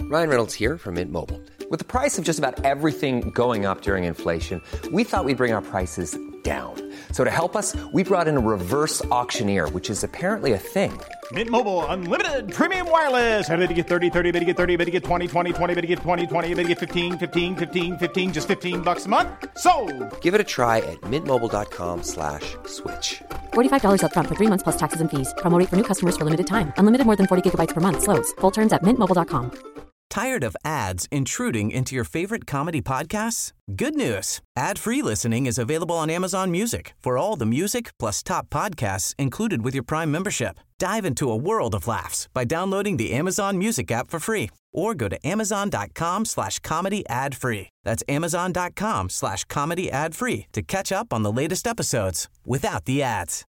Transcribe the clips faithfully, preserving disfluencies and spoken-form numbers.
Ryan Reynolds here from Mint Mobile. With the price of just about everything going up during inflation, we thought we'd bring our prices down. So to help us, we brought in a reverse auctioneer, which is apparently a thing. Mint Mobile Unlimited Premium Wireless. How to get thirty, thirty, how to get thirty, how to get twenty, twenty, twenty, how to get twenty, twenty, how to get fifteen, fifteen, fifteen, fifteen, just fifteen bucks a month? Sold! Give it a try at mintmobile.com slash switch. forty-five dollars up front for three months plus taxes and fees. Promo rate for new customers for limited time. Unlimited more than forty gigabytes per month. Slows full terms at mint mobile dot com. Tired of ads intruding into your favorite comedy podcasts? Good news. Ad-free listening is available on Amazon Music for all the music plus top podcasts included with your Prime membership. Dive into a world of laughs by downloading the Amazon Music app for free or go to amazon.com slash comedy ad free. That's amazon.com slash comedy ad free to catch up on the latest episodes without the ads.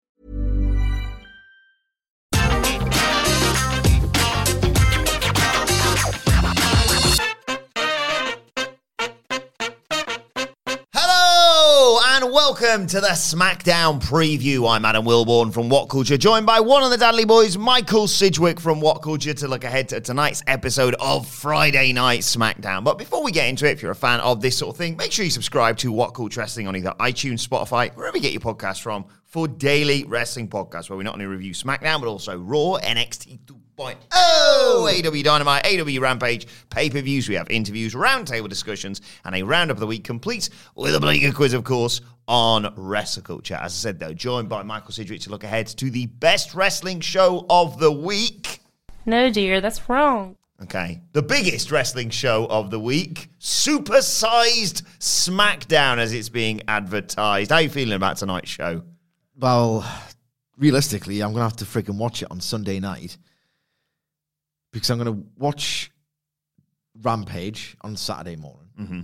And welcome to the SmackDown preview. I'm Adam Wilborn from What Culture, joined by one of the Dudley Boys, Michael Sidgwick from What Culture, to look ahead to tonight's episode of Friday Night SmackDown. But before we get into it, if you're a fan of this sort of thing, make sure you subscribe to What Culture Wrestling on either iTunes, Spotify, wherever you get your podcasts from, for daily wrestling podcasts where we not only review SmackDown, but also Raw, N X T two point oh, A E W Dynamite, A E W Rampage, pay-per-views. We have interviews, roundtable discussions, and a roundup of the week, complete with a Bleaker quiz, of course, on Wrestle Culture. As I said, though, joined by Michael Sidgwick to look ahead to the best wrestling show of the week. No, dear, that's wrong. Okay. The biggest wrestling show of the week, Supersized SmackDown, as it's being advertised. How are you feeling about tonight's show? Well, realistically, I'm going to have to freaking watch it on Sunday night because I'm going to watch Rampage on Saturday morning. Mm-hmm.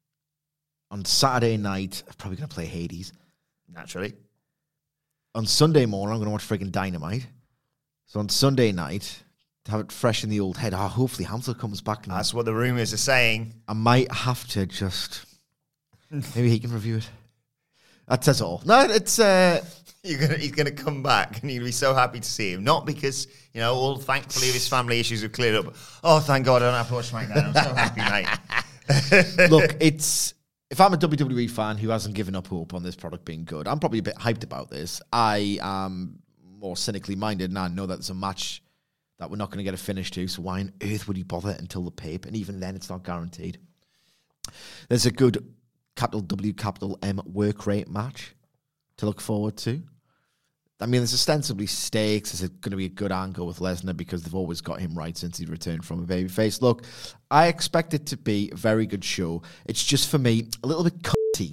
On Saturday night, I'm probably going to play Hades. Naturally. On Sunday morning, I'm going to watch freaking Dynamite. So on Sunday night, to have it fresh in the old head, oh, hopefully Hamza comes back. And that's what the rumors are saying. I might have to just... maybe he can review it. That says it all. No, it's... Uh, You're gonna, he's going to come back and you'll be so happy to see him. Not because, you know, all thankfully his family issues have cleared up. Oh, thank God I don't have to watch SmackDown. I'm so happy, mate. Look, it's... If I'm a W W E fan who hasn't given up hope on this product being good, I'm probably a bit hyped about this. I am more cynically minded, and I know that there's a match that we're not going to get a finish to, so why on earth would he bother until the pape? And even then, it's not guaranteed. There's a good capital W, capital M work rate match to look forward to. I mean, there's ostensibly stakes. Is it going to be a good angle with Lesnar because they've always got him right since he returned from a babyface? Look, I expect it to be a very good show. It's just, for me, a little bit cutty.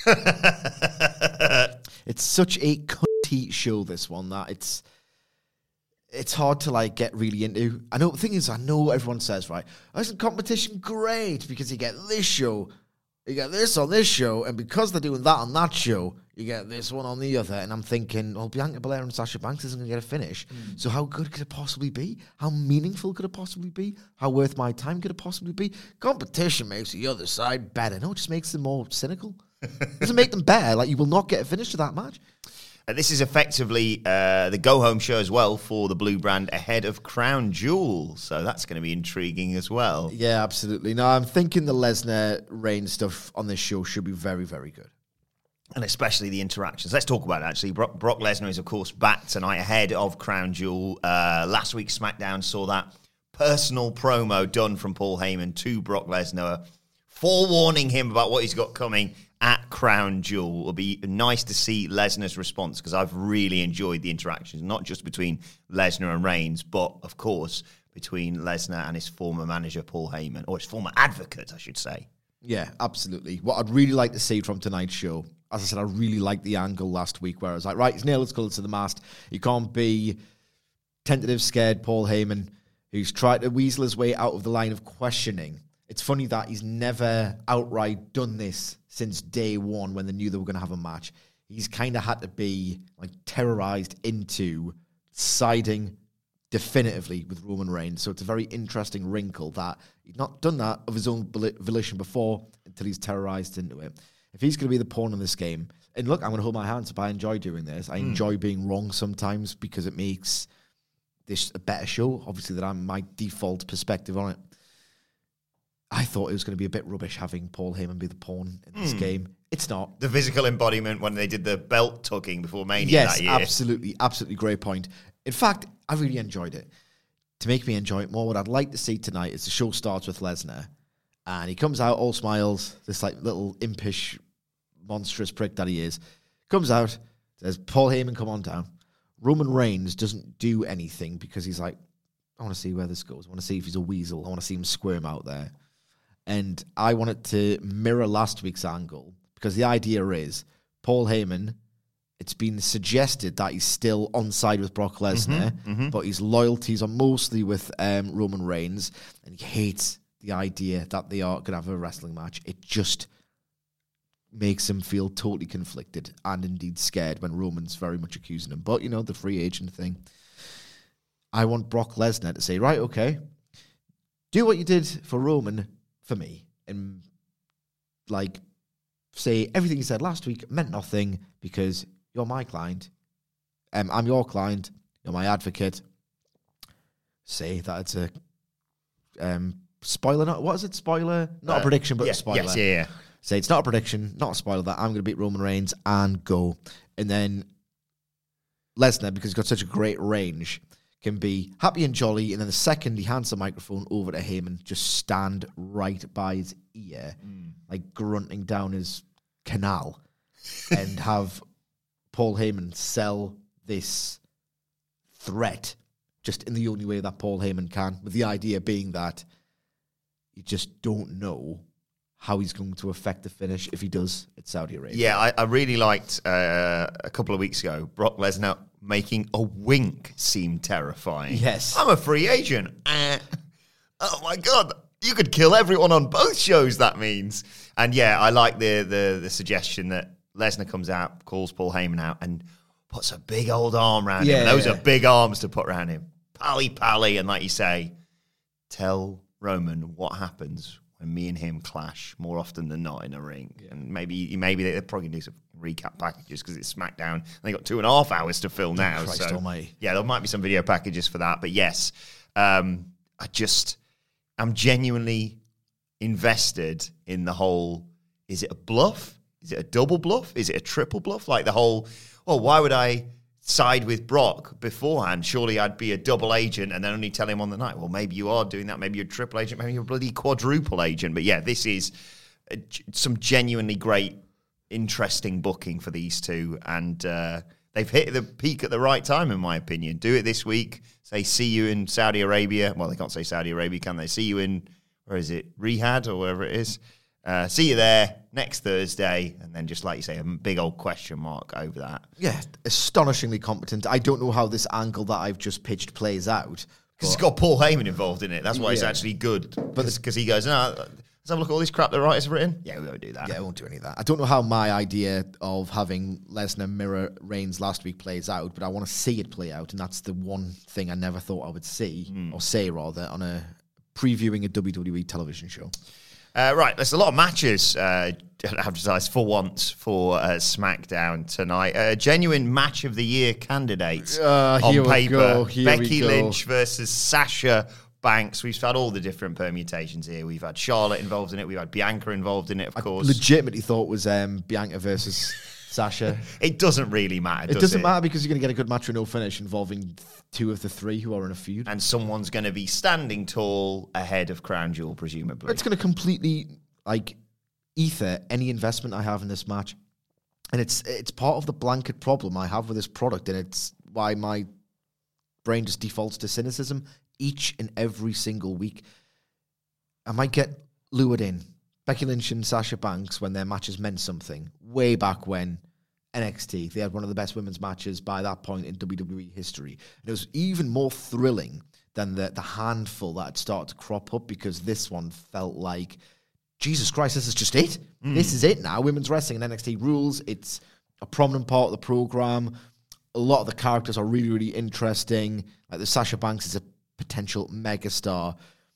It's such a cutty show, this one, that it's it's hard to, like, get really into. I know, the thing is, I know everyone says, right, oh, isn't competition great because you get this show, you get this on this show, and because they're doing that on that show, you get this one on the other. And I'm thinking, well, Bianca Belair and Sasha Banks isn't going to get a finish. Mm. So how good could it possibly be? How meaningful could it possibly be? How worth my time could it possibly be? Competition makes the other side better. No, it just makes them more cynical. It doesn't make them better. Like, you will not get a finish to that match. Uh, this is effectively uh, the go-home show as well for the Blue brand ahead of Crown Jewel. So that's going to be intriguing as well. Yeah, absolutely. No, I'm thinking the Lesnar Reigns stuff on this show should be very, very good. And especially the interactions. Let's talk about it, actually. Brock, Brock Lesnar is, of course, back tonight ahead of Crown Jewel. Uh, last week's SmackDown saw that personal promo done from Paul Heyman to Brock Lesnar, forewarning him about what he's got coming at Crown Jewel. It'll be nice to see Lesnar's response because I've really enjoyed the interactions, not just between Lesnar and Reigns, but, of course, between Lesnar and his former manager, Paul Heyman, or his former advocate, I should say. Yeah, absolutely. What I'd really like to see from tonight's show, as I said, I really liked the angle last week where I was like, right, he's nailed his colours to the mast. He can't be tentative, scared Paul Heyman, who's tried to weasel his way out of the line of questioning. It's funny that he's never outright done this since day one when they knew they were going to have a match. He's kind of had to be like terrorized into siding definitively with Roman Reigns. So it's a very interesting wrinkle that he's not done that of his own volition before until he's terrorized into it. If he's going to be the pawn in this game, and look, I'm going to hold my hands up. I enjoy doing this. I mm. enjoy being wrong sometimes because it makes this a better show. Obviously, that I'm my default perspective on it. I thought it was going to be a bit rubbish having Paul Heyman be the pawn in this mm. game. It's not. The physical embodiment when they did the belt tugging before Mania yes, that year. Yes, absolutely, absolutely great point. In fact, I really enjoyed it. To make me enjoy it more, what I'd like to see tonight is the show starts with Lesnar, and he comes out all smiles, this like little impish, monstrous prick that he is. Comes out, says, Paul Heyman, come on down. Roman Reigns doesn't do anything because he's like, I want to see where this goes. I want to see if he's a weasel. I want to see him squirm out there. And I wanted to mirror last week's angle because the idea is Paul Heyman, it's been suggested that he's still on side with Brock Lesnar, mm-hmm, mm-hmm. but his loyalties are mostly with um, Roman Reigns, and he hates the idea that they are going to have a wrestling match. It just makes him feel totally conflicted and indeed scared when Roman's very much accusing him. But, you know, the free agent thing. I want Brock Lesnar to say, right, okay, do what you did for Roman for me. And, like, say everything you said last week meant nothing because you're my client. Um, I'm your client. You're my advocate. Say that it's a um, spoiler. Not what is it? Spoiler? Not uh, a prediction, but yeah, a spoiler. Yes, yeah, yeah. Say it's not a prediction, not a spoiler. That I'm going to beat Roman Reigns and go. And then Lesnar, because he's got such a great range, can be happy and jolly. And then the second he hands the microphone over to Heyman, just stand right by his ear, mm. like grunting down his canal, and have Paul Heyman sell this threat just in the only way that Paul Heyman can, with the idea being that you just don't know how he's going to affect the finish if he does at Saudi Arabia. Yeah, I, I really liked uh, a couple of weeks ago, Brock Lesnar making a wink seem terrifying. Yes. I'm a free agent. Uh, oh my God, you could kill everyone on both shows, that means. And yeah, I like the the, the suggestion that Lesnar comes out, calls Paul Heyman out, and puts a big old arm around yeah, him. And those yeah. are big arms to put around him. Pally pally, and like you say, tell Roman what happens when me and him clash more often than not in a ring. Yeah. And maybe maybe they're probably going to do some recap packages because it's SmackDown and they got two and a half hours to fill now. Christ so almighty. Yeah, there might be some video packages for that. But yes, um, I just, I'm genuinely invested in the whole, is it a bluff? Is it a double bluff? Is it a triple bluff? Like the whole, well, why would I side with Brock beforehand? Surely I'd be a double agent and then only tell him on the night. Well, maybe you are doing that. Maybe you're a triple agent. Maybe you're a bloody quadruple agent. But yeah, this is a, some genuinely great, interesting booking for these two. And uh, they've hit the peak at the right time, in my opinion. Do it this week. Say, see you in Saudi Arabia. Well, they can't say Saudi Arabia, can they? See you in, where is it? Riyadh or wherever it is. Uh, see you there next Thursday, and then just like you say, a big old question mark over that. Yeah, astonishingly competent. I don't know how this angle that I've just pitched plays out. Because it's got Paul Heyman involved in it. That's why yeah. it's actually good. Because he goes, no, let's have a look at all this crap the writer's written. Yeah, we won't do that. Yeah, we won't do any of that. I don't know how my idea of having Lesnar mirror Reigns last week plays out, but I want to see it play out, and that's the one thing I never thought I would see, mm. or say rather, on a previewing a W W E television show. Uh, right, there's a lot of matches uh, advertised for once for uh, SmackDown tonight. A uh, genuine match of the year candidate uh, on paper. Becky Lynch versus Sasha Banks. We've had all the different permutations here. We've had Charlotte involved in it. We've had Bianca involved in it, of I course. legitimately thought it was um, Bianca versus Sasha. It doesn't really matter, It does doesn't it? matter because you're going to get a good match with no finish involving two of the three who are in a feud. And someone's going to be standing tall ahead of Crown Jewel, presumably. It's going to completely, like, ether any investment I have in this match. And it's it's part of the blanket problem I have with this product, and it's why my brain just defaults to cynicism each and every single week. I might get lured in. Becky Lynch and Sasha Banks, when their matches meant something, way back when N X T, they had one of the best women's matches by that point in W W E history. And it was even more thrilling than the, the handful that had started to crop up, because this one felt like, Jesus Christ, this is just it. Mm. This is it now. Women's wrestling and N X T rules. It's a prominent part of the program. A lot of the characters are really, really interesting. Like the Sasha Banks is a potential megastar.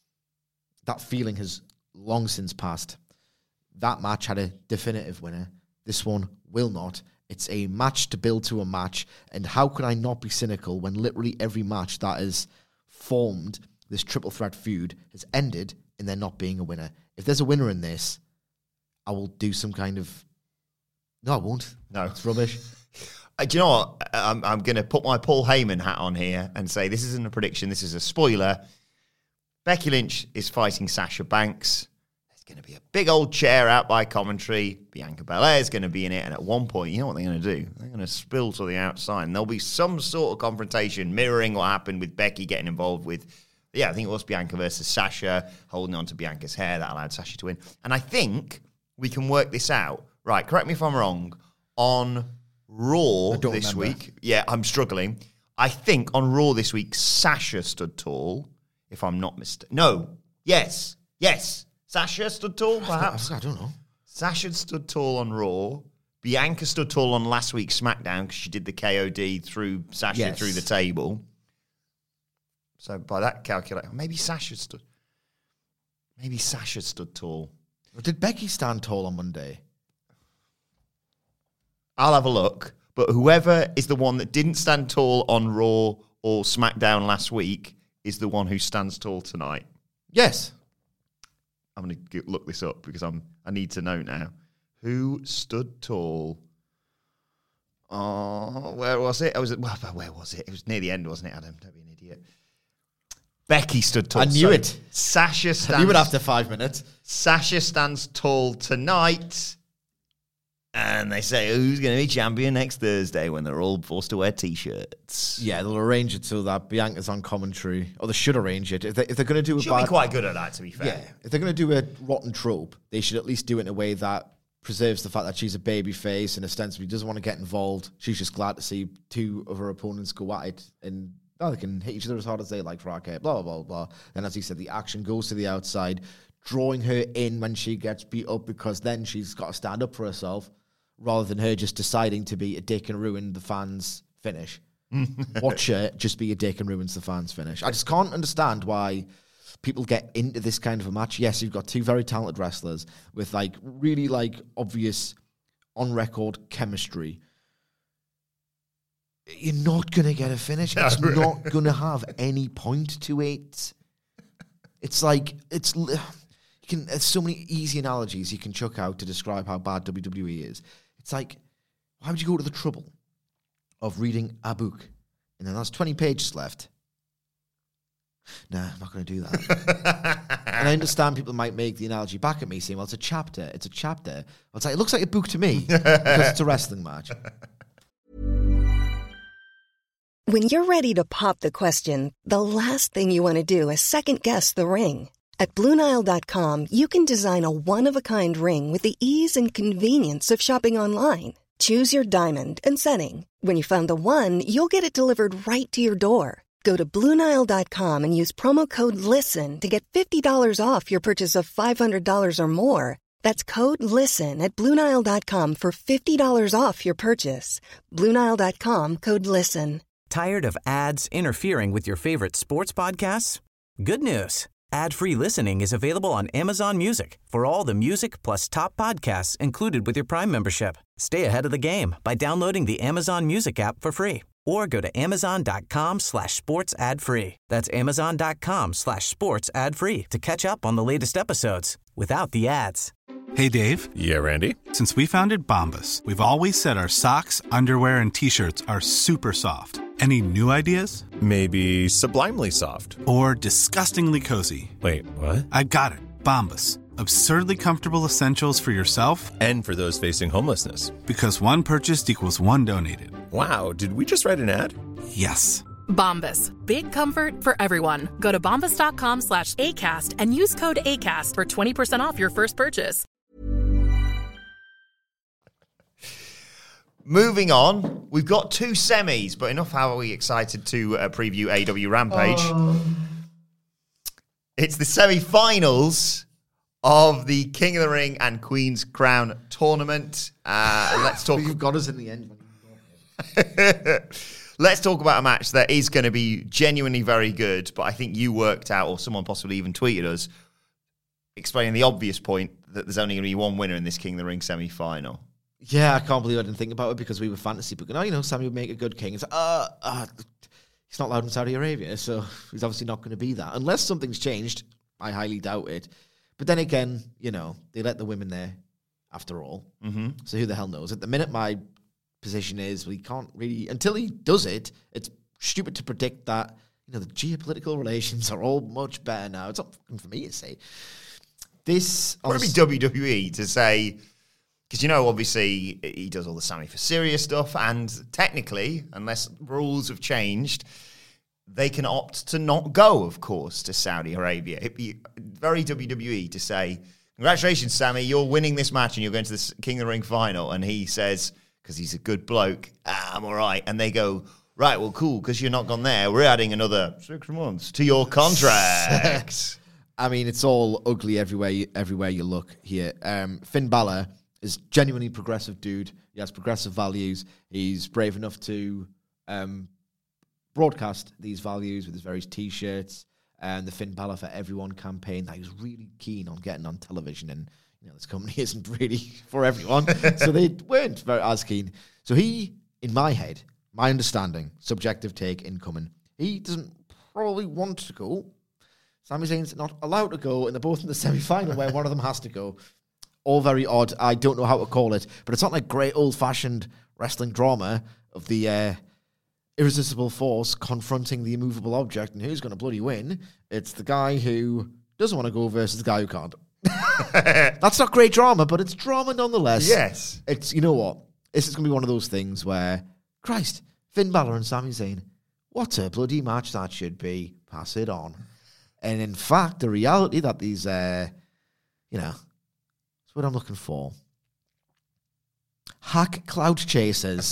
That feeling has long since passed. That match had a definitive winner. This one will not. It's a match to build to a match. And how can I not be cynical when literally every match that has formed this triple threat feud has ended in there not being a winner. If there's a winner in this, I will do some kind of... No, I won't. No. It's rubbish. Uh, do you know what? I'm, I'm going to put my Paul Heyman hat on here and say this isn't a prediction, this is a spoiler. Becky Lynch is fighting Sasha Banks. There's going to be a big old chair out by commentary. Bianca Belair is going to be in it. And at one point, you know what they're going to do? They're going to spill to the outside. And there'll be some sort of confrontation mirroring what happened with Becky getting involved with, yeah, I think it was Bianca versus Sasha, holding on to Bianca's hair. That allowed Sasha to win. And I think we can work this out. Right, correct me if I'm wrong. On Raw this remember. week, yeah, I'm struggling. I think on Raw this week, Sasha stood tall, if I'm not mistaken. No, yes, yes. Sasha stood tall, perhaps? I don't know. Sasha stood tall on Raw. Bianca stood tall on last week's SmackDown because she did the K O D through Sasha Yes. through the table. So by that calculation, maybe Sasha stood. Maybe Sasha stood tall. Did Becky stand tall on Monday? I'll have a look. But whoever is the one that didn't stand tall on Raw or SmackDown last week is the one who stands tall tonight. Yes. I'm going to look this up because I'm. I need to know now. Who stood tall? Oh, where was it? I was. Well, where was it? It was near the end, wasn't it, Adam? Don't be an idiot. Becky stood tall. I knew So it. Sasha stands. I knew it after five minutes. Sasha stands tall tonight. And they say, who's going to be champion next Thursday when they're all forced to wear T-shirts? Yeah, they'll arrange it so that Bianca's on commentary. Or they should arrange it. If, they, if they're going to do a She'll bad... be quite good at that, to be fair. Yeah, if they're going to do a rotten trope, they should at least do it in a way that preserves the fact that she's a baby face and ostensibly doesn't want to get involved. She's just glad to see two of her opponents go at it and oh, they can hit each other as hard as they like, racket, blah, blah, blah, blah. Then, as he said, the action goes to the outside, drawing her in when she gets beat up because then she's got to stand up for herself rather than her just deciding to be a dick and ruin the fans' finish. Watch her just be a dick and ruins the fans' finish. I just can't understand why people get into this kind of a match. Yes, you've got two very talented wrestlers with like really like obvious on record chemistry. You're not gonna get a finish. It's not gonna have any point to it. It's like it's you can. There's so many easy analogies you can chuck out to describe how bad W W E is. It's like, why would you go to the trouble of reading a book and then there's twenty pages left? Nah, I'm not going to do that. And I understand people might make the analogy back at me saying, well, it's a chapter. It's a chapter. Well, it's like, it looks like a book to me because it's a wrestling match. When you're ready to pop the question, the last thing you want to do is second-guess the ring. At Blue Nile dot com, you can design a one-of-a-kind ring with the ease and convenience of shopping online. Choose your diamond and setting. When you find the one, you'll get it delivered right to your door. Go to Blue Nile dot com and use promo code LISTEN to get fifty dollars off your purchase of five hundred dollars or more. That's code LISTEN at Blue Nile dot com for fifty dollars off your purchase. Blue Nile dot com, code LISTEN. Tired of ads interfering with your favorite sports podcasts? Good news. Ad-free listening is available on Amazon Music for all the music plus top podcasts included with your Prime membership. Stay ahead of the game by downloading the Amazon Music app for free or go to amazon.com slash sports ad free. That's amazon.com slash sports ad free to catch up on the latest episodes without the ads. Hey, Dave. Yeah, Randy. Since we founded Bombas, we've always said our socks, underwear, and T-shirts are super soft. Any new ideas? Maybe sublimely soft. Or disgustingly cozy. Wait, what? I got it. Bombas. Absurdly comfortable essentials for yourself and for those facing homelessness. Because one purchased equals one donated. Wow, did we just write an ad? Yes. Bombas. Big comfort for everyone. Go to bombas.com slash ACAST and use code ACAST for twenty percent off your first purchase. Moving on, we've got two semis, but enough how are we excited to uh, preview A E W Rampage. Oh. It's the semi-finals of the King of the Ring and Queen's Crown tournament. Uh, let's talk. You've got us in the end. Let's talk about a match that is going to be genuinely very good, but I think you worked out, or someone possibly even tweeted us, explaining the obvious point that there's only going to be one winner in this King of the Ring semi-final. Yeah, I can't believe I didn't think about it because we were fantasy booking. Oh, you know, Sammy would make a good king. It's like, uh, uh, he's not allowed in Saudi Arabia, so he's obviously not going to be that. Unless something's changed, I highly doubt it. But then again, you know, they let the women there, after all. Mm-hmm. So who the hell knows? At the minute, my position is we can't really, until he does it, it's stupid to predict that, you know, the geopolitical relations are all much better now. It's not fucking for me to say. This... Would it be W W E to say... Because, you know, obviously, he does all the Sammy for Serious stuff, and technically, unless rules have changed, they can opt to not go, of course, to Saudi Arabia. It'd be very W W E to say, congratulations, Sammy, you're winning this match and you're going to the King of the Ring final. And he says, because he's a good bloke, ah, I'm all right. And they go, right, well, cool, because you're not gone there. We're adding another six months to your contract. I mean, it's all ugly everywhere you, everywhere you look here. Um, Finn Balor is genuinely progressive dude. He has progressive values. He's brave enough to um, broadcast these values with his various T-shirts and the Finn Balor for Everyone campaign that he was really keen on getting on television. And you know, this company isn't really for everyone, so they weren't very as keen. So he, in my head, my understanding, subjective take incoming, he doesn't probably want to go. Sami Zayn's not allowed to go, and they're both in the semi-final where one of them has to go. All very odd. I don't know how to call it, but it's not like great old-fashioned wrestling drama of the uh, irresistible force confronting the immovable object and who's going to bloody win. It's the guy who doesn't want to go versus the guy who can't. That's not great drama, but it's drama nonetheless. Yes. It's, you know what? This is going to be one of those things where, Christ, Finn Balor and Sami Zayn, what a bloody match that should be. Pass it on. And in fact, the reality that these, uh, you know, what I'm looking for. Hack cloud chasers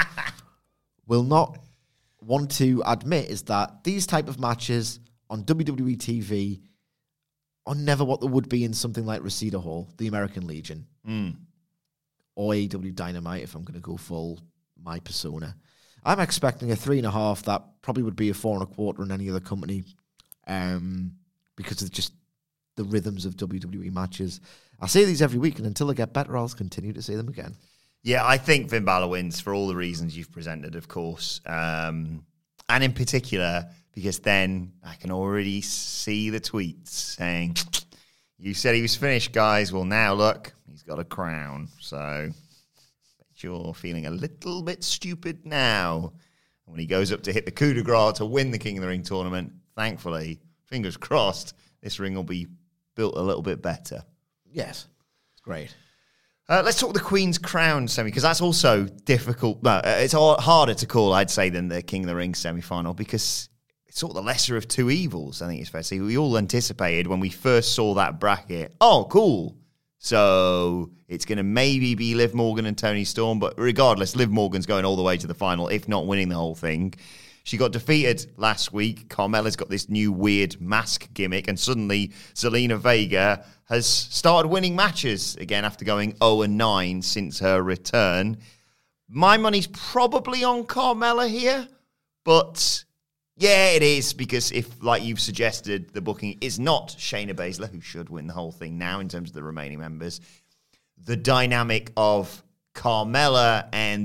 will not want to admit is that these type of matches on W W E T V are never what they would be in something like Reseda Hall, the American Legion, mm. or A E W Dynamite, if I'm going to go full my persona. I'm expecting a three and a half that probably would be a four and a quarter in any other company, um, because of just the rhythms of W W E matches. I say these every week, and until they get better, I'll continue to say them again. Yeah, I think Finn Balor wins for all the reasons you've presented, of course. Um, and in particular, because then I can already see the tweets saying, you said he was finished, guys. Well, now, look, he's got a crown. So bet you're feeling a little bit stupid now. When he goes up to hit the coup de grace to win the King of the Ring tournament, thankfully, fingers crossed, this ring will be built a little bit better. Yes, it's great. Uh, let's talk the Queen's Crown semi, because that's also difficult. No, it's harder to call, I'd say, than the King of the Ring semi-final, because it's sort of the lesser of two evils, I think it's fair to say. We all anticipated when we first saw that bracket, oh, cool. So it's going to maybe be Liv Morgan and Toni Storm, but regardless, Liv Morgan's going all the way to the final, if not winning the whole thing. She got defeated last week. Carmella's got this new weird mask gimmick, and suddenly Zelina Vega has started winning matches again after going oh and nine since her return. My money's probably on Carmella here, but yeah, it is, because if, like you've suggested, the booking is not Shayna Baszler, who should win the whole thing now in terms of the remaining members, the dynamic of Carmella and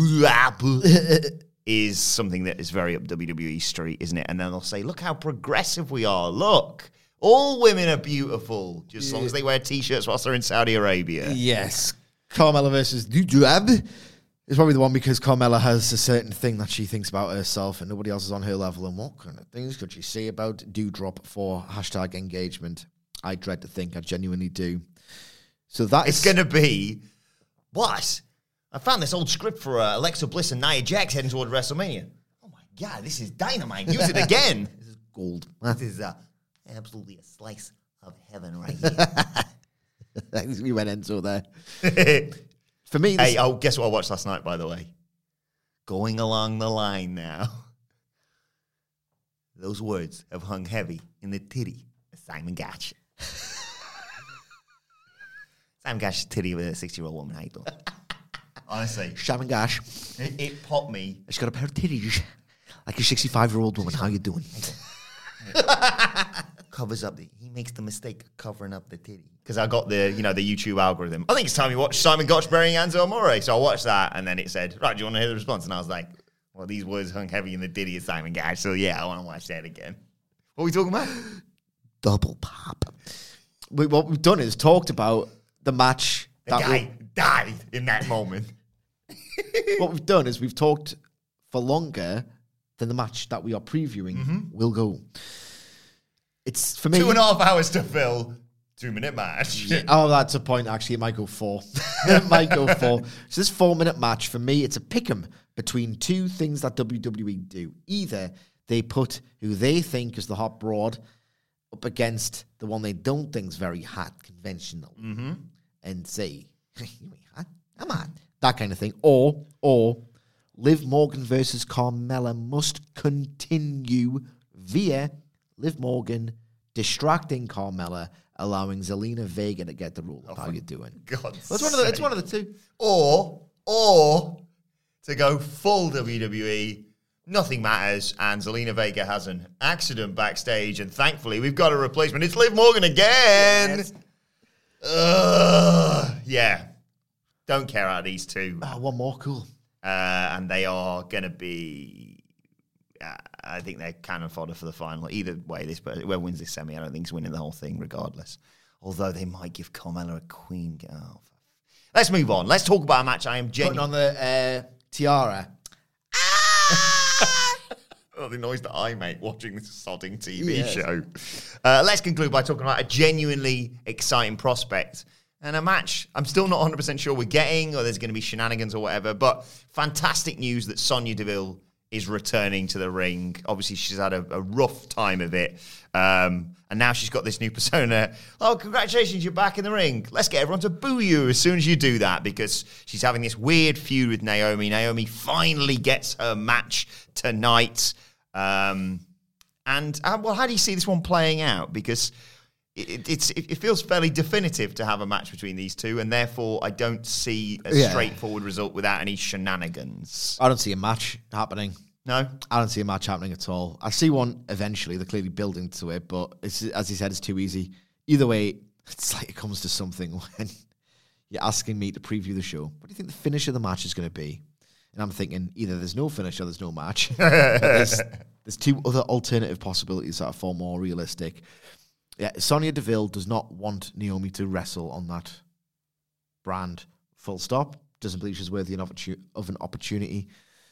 the is something that is very up W W E Street, isn't it? And then they'll say, look how progressive we are. Look, all women are beautiful, just as long as they wear T-shirts whilst they're in Saudi Arabia. Yes. Carmella versus Doudrop is probably the one, because Carmella has a certain thing that she thinks about herself and nobody else is on her level. And what kind of things could she say about Doudrop for hashtag engagement? I dread to think. I genuinely do. So that It's is... going to be, what? I found this old script for uh, Alexa Bliss and Nia Jax heading toward WrestleMania. Oh my God, this is dynamite. Use it again. This is gold. This is uh, absolutely a slice of heaven right here. We went Enzo there. For me, this... Hey, oh, guess what I watched last night, by the way? Going along the line now. Those words have hung heavy in the titty of Simon Gotch. Simon Gotch's titty with a sixty-year-old woman. How you doing? Honestly. Shaman Gash. It, it popped me. She's got a pair of titties. Like a sixty-five-year-old woman. How you doing? Covers up the... He makes the mistake of covering up the titty. Because I got the, you know, the YouTube algorithm. I think it's time you watch Simon Gotch burying Enzo Amore. So I watched that, and then it said, right, do you want to hear the response? And I was like, well, these words hung heavy in the titty of Simon Gotch. So yeah, I want to watch that again. What are we talking about? double pop. We, what we've done is talked about the match. The that guy died in that moment. What we've done is we've talked for longer than the match that we are previewing mm-hmm. will go. It's for me two and a half hours to fill. Two minute match. Yeah. Oh, that's a point. Actually, it might go four. It might go four. So this four minute match for me, it's a pick'em between two things that W W E do. Either they put who they think is the hot broad up against the one they don't think is very hot, conventional, mm-hmm. and say, "You ain't hot, I'm hot." That kind of thing. Or, or Liv Morgan versus Carmella must continue via Liv Morgan distracting Carmella, allowing Zelina Vega to get the rule of oh, how you're doing. God, well, it's one of the, it's one of the two. Or, or to go full W W E, nothing matters, and Zelina Vega has an accident backstage, and thankfully we've got a replacement. It's Liv Morgan again. Yes. Uh, yeah, don't care out of these two. Oh, one more, cool. Uh, and they are going to be. Uh, I think they're cannon fodder for the final. Either way, this whoever wins this semi, I don't think is winning the whole thing, regardless. Although they might give Carmella a queen. Oh, let's move on. Let's talk about a match. I am genuinely putting on the uh, tiara. Oh, the noise that I make watching this sodding T V yes. show. Uh, let's conclude by talking about a genuinely exciting prospect and a match I'm still not one hundred percent sure we're getting, or there's going to be shenanigans or whatever. But fantastic news that Sonya Deville is returning to the ring. Obviously, she's had a, a rough time of it. Um, and now she's got this new persona. Oh, congratulations, you're back in the ring. Let's get everyone to boo you as soon as you do that, because she's having this weird feud with Naomi. Naomi finally gets her match tonight. Um, and, uh, well, how do you see this one playing out? Because it, it's, it, it feels fairly definitive to have a match between these two, and therefore I don't see a yeah. straightforward result without any shenanigans. I don't see a match happening. No? I don't see a match happening at all. I see one eventually. They're clearly building to it, but it's, as he said, it's too easy. Either way, it's like it comes to something when you're asking me to preview the show. What do you think the finish of the match is going to be? And I'm thinking either there's no finish or there's no match. there's, there's two other alternative possibilities that are far more realistic. Yeah, Sonya Deville does not want Naomi to wrestle on that brand. Full stop. Doesn't believe she's worthy of an opportunity.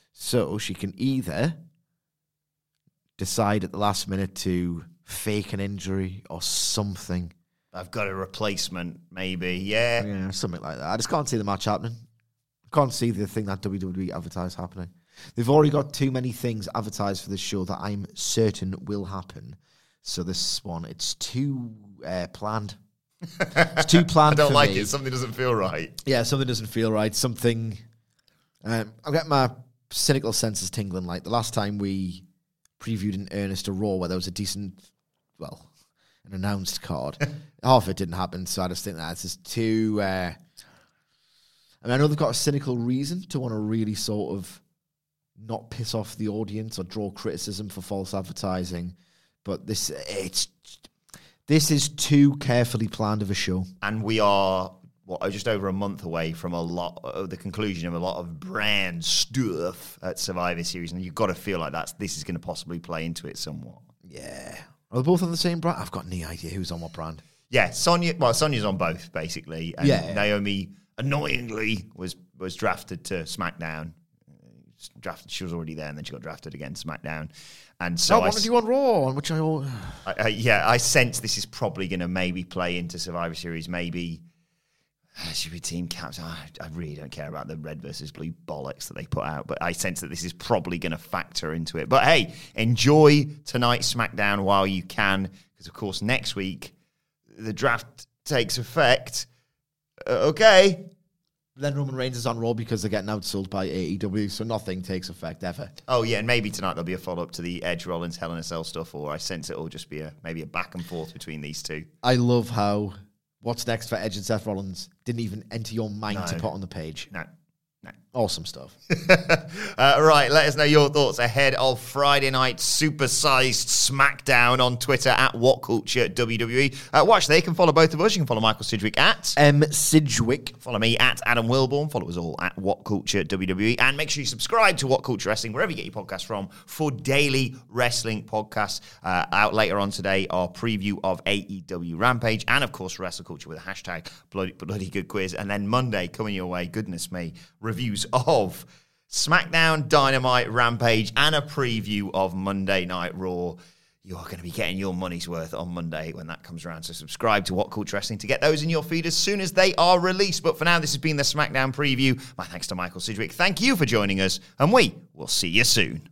So she can either decide at the last minute to fake an injury or something. I've got a replacement, maybe. Yeah. Yeah, something like that. I just can't see the match happening. I can't see the thing that W W E advertised happening. They've already got too many things advertised for this show that I'm certain will happen. So this one, it's too uh, planned. It's too planned. I don't for like me. it. Something doesn't feel right. Yeah, something doesn't feel right. Something. Um, I'm getting my cynical senses tingling. Like the last time we previewed in earnest a Raw where there was a decent, well, an announced card. Half of it didn't happen, so I just think that it's just too. Uh, I mean, I know they've got a cynical reason to want to really sort of not piss off the audience or draw criticism for false advertising. But this, it's this is too carefully planned of a show. And we are, what, just over a month away from a lot of the conclusion of a lot of brand stuff at Survivor Series. And you've got to feel like that's this is going to possibly play into it somewhat. Yeah. Are they both on the same brand? I've got no idea who's on what brand. Yeah, Sonya, well, Sonya's on both, basically. And yeah. Naomi, annoyingly, was, was drafted to SmackDown. Drafted, she was already there, and then she got drafted again to SmackDown. And so I wanted I, you on Raw, on which I, all... I, I yeah, I sense this is probably going to maybe play into Survivor Series. Maybe uh, should be team caps. I, I really don't care about the red versus blue bollocks that they put out, but I sense that this is probably going to factor into it. But hey, enjoy tonight's SmackDown while you can, because of course next week the draft takes effect. Uh, okay. Then Roman Reigns is on Raw because they're getting outsold by A E W, so nothing takes effect ever. Oh, yeah, and maybe tonight there'll be a follow-up to the Edge Rollins Hell in a Cell stuff, or I sense it'll just be a maybe a back and forth between these two. I love how what's next for Edge and Seth Rollins didn't even enter your mind no. to put on the page. No, no. Awesome stuff. uh, right, let us know your thoughts ahead of Friday night supersized SmackDown on Twitter at WhatCultureWWE. Uh, watch there. You can follow both of us. You can follow Michael Sidgwick at M. Sidgwick. Follow me at Adam Wilborn. Follow us all at WhatCultureWWE. And make sure you subscribe to What Culture Wrestling, wherever you get your podcasts from, for daily wrestling podcasts. Uh, out later on today, our preview of A E W Rampage, and of course, Wrestle Culture with a hashtag bloody, bloody good quiz. And then Monday, coming your way, goodness me, reviews of SmackDown, Dynamite, Rampage, and a preview of Monday Night Raw. You're going to be getting your money's worth on Monday when that comes around. So subscribe to What Culture Wrestling to get those in your feed as soon as they are released. But for now, this has been the SmackDown preview. My thanks to Michael Sidgwick. Thank you for joining us, and we will see you soon.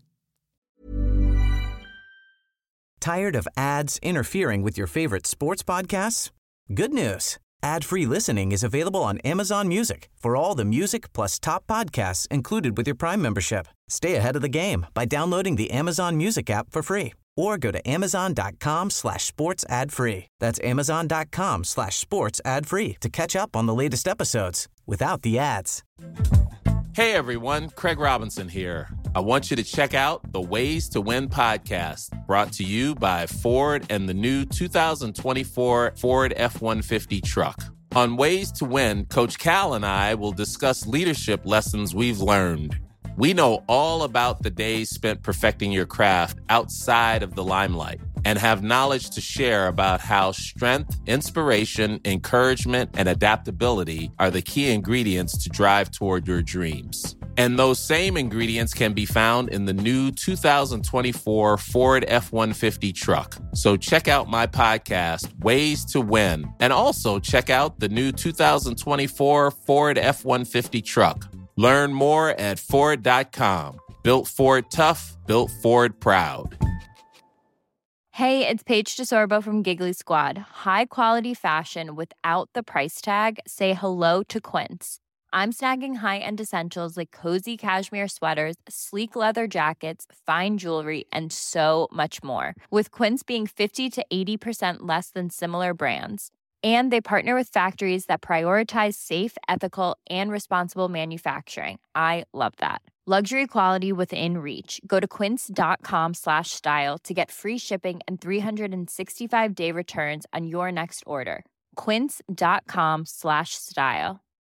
Tired of ads interfering with your favorite sports podcasts? Good news. Ad-free listening is available on Amazon Music for all the music plus top podcasts included with your Prime membership. Stay ahead of the game by downloading the Amazon Music app for free or go to amazon.com slash sports ad free. That's amazon.com slash sports ad free to catch up on the latest episodes without the ads. Hey everyone, Craig Robinson here. I want you to check out the Ways to Win podcast, brought to you by Ford and the new two thousand twenty-four Ford F one fifty truck. On Ways to Win, Coach Cal and I will discuss leadership lessons we've learned. We know all about the days spent perfecting your craft outside of the limelight and have knowledge to share about how strength, inspiration, encouragement, and adaptability are the key ingredients to drive toward your dreams. And those same ingredients can be found in the new two thousand twenty-four Ford F one fifty truck. So check out my podcast, Ways to Win, and also check out the new two thousand twenty-four Ford F one fifty truck. Learn more at Ford dot com. Built Ford tough, built Ford proud. Hey, it's Paige DeSorbo from Giggly Squad. High quality fashion without the price tag. Say hello to Quince. I'm snagging high-end essentials like cozy cashmere sweaters, sleek leather jackets, fine jewelry, and so much more. With Quince being fifty to eighty percent less than similar brands. And they partner with factories that prioritize safe, ethical, and responsible manufacturing. I love that. Luxury quality within reach. Go to quince.com slash style to get free shipping and three sixty-five day returns on your next order. Quince.com slash style.